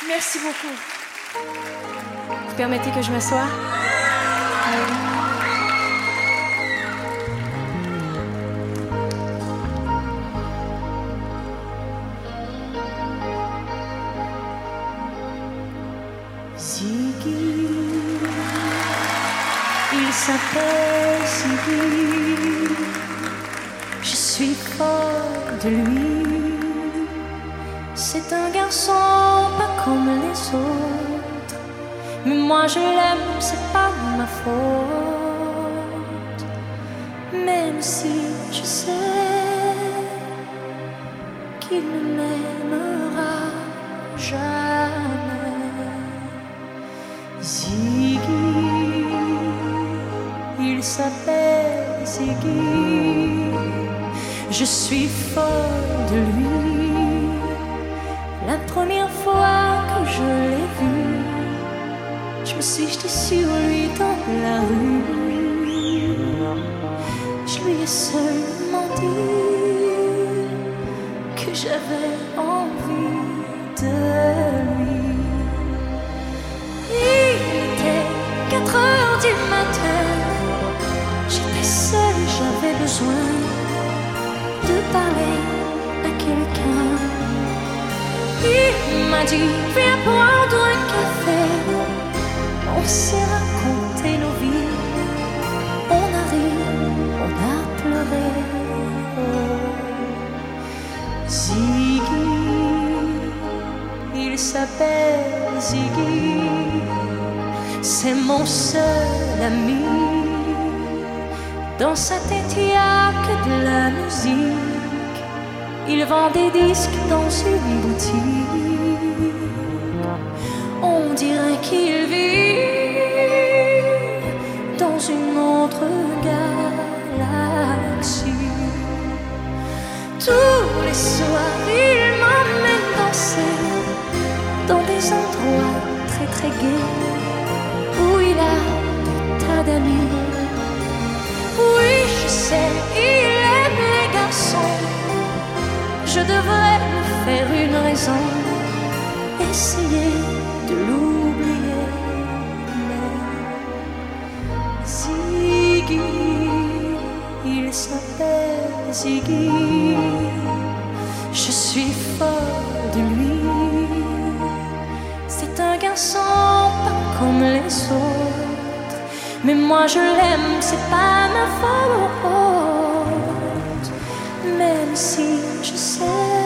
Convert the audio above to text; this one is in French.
Merci beaucoup. Vous permettez que je m'assoie? Ziggy, il s'appelle Ziggy. Je suis folle de lui. C'est un garçon pas comme les autres, mais moi je l'aime, c'est pas ma faute. Même si je sais qu'il ne m'aimera jamais. Ziggy, il s'appelle Ziggy. Je suis folle de lui. La première fois que je l'ai vu, je me suis jetée sur lui dans la rue. Je lui ai seulement dit que j'avais envie de lui. Il était 4 heures du matin. J'étais seule, j'avais besoin de parler à quelqu'un. Il m'a dit, viens prendre un café. On s'est raconté nos vies. On a ri, on a pleuré. Ziggy, il s'appelle Ziggy. C'est mon seul ami. Dans sa tête il n'y a que de la musique. Il vend des disques dans une boutique. On dirait qu'il vit dans une autre galaxie. Tous les soirs, il m'emmène danser dans des endroits très très gais où il a des tas d'amis. Oui, je sais, il aime les garçons. Je devrais me faire une raison, essayer de l'oublier. Mais Ziggy, il s'appelle Ziggy. Je suis folle de lui. C'est un garçon pas comme les autres, mais moi je l'aime, c'est pas ma faute. Même si je sais